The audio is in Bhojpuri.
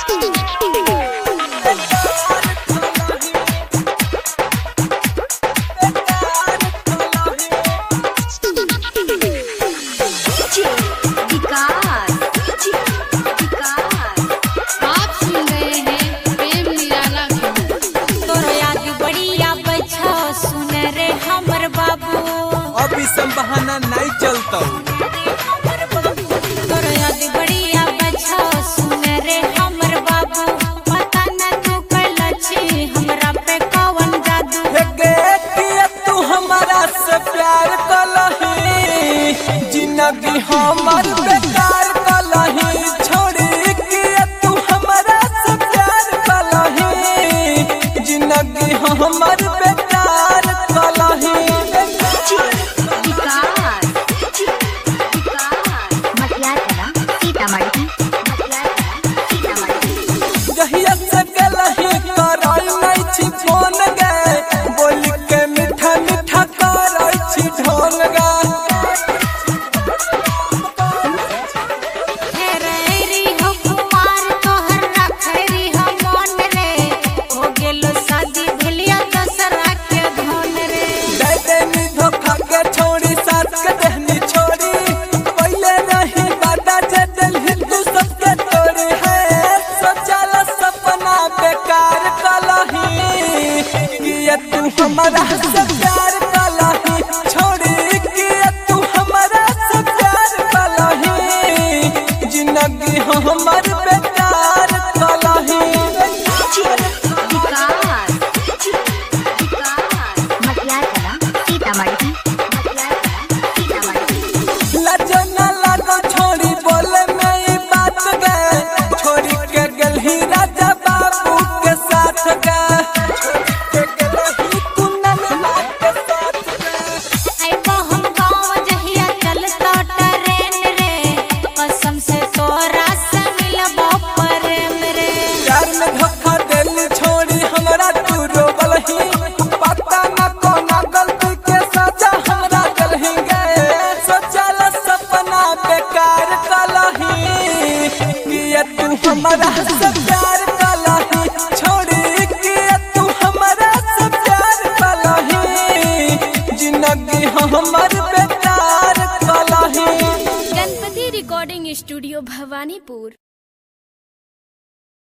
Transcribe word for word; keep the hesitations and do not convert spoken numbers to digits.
अभी सब बहाना नहीं चलता तोर याद बढ़िया बच्चा सुन रे हमर बाबू पता न तू कैला छी हमरा पे कौन जादू किया तू हमारा से प्यार कलही जिंदगी हमार बेकार कलही छोड़ी किया तू हमारा से प्यार कलही जिंदगी हमार बेकार कलही फोन गए बोल के मीठा मीठा कर ढोंग गा धोखा के छोड़ी सास के दहनी छोड़ी पहले नहीं बाटा जल हिंदू सबके तोड़ी है सोचल सपना बेकार कलही किया तू हमारा से प्यार कलही छोड़ी किया तू हमारा से प्यार कलही जिंदगी हमार बेकार कलही लजना लागो छोड़ी बोले में बात गए छोड़ी के गलही राजा बाबू के साथ गए छोड़ी के गलही कुंदन के साथ गए आई वो हम गांव जहिया चलता ट्रेन रे कसम से तोरा से मिलबो प्रेम रे प्यार में धोखा देली छोड़ी हमरा तू रोबलही पता न कोना गलती के सजा हमरा गलही गए सोचल सपना बेकार कलही किया तू हमारा से प्यार कलही छोड़ी किया तू हमारा से प्यार कलही जिंदगी हमार बेकार कलही। Ganpati recording studio Bhawanipur.